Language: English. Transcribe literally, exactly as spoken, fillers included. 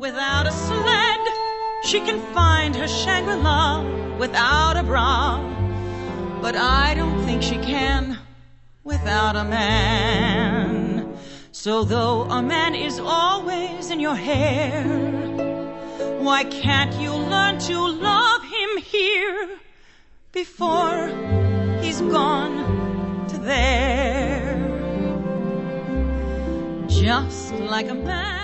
without a sled. She can find her Shangri-La without a bra. But I don't think she can without a man. So though a man is always in your hair, why can't you learn to love him here before he's gone to there? Just like a man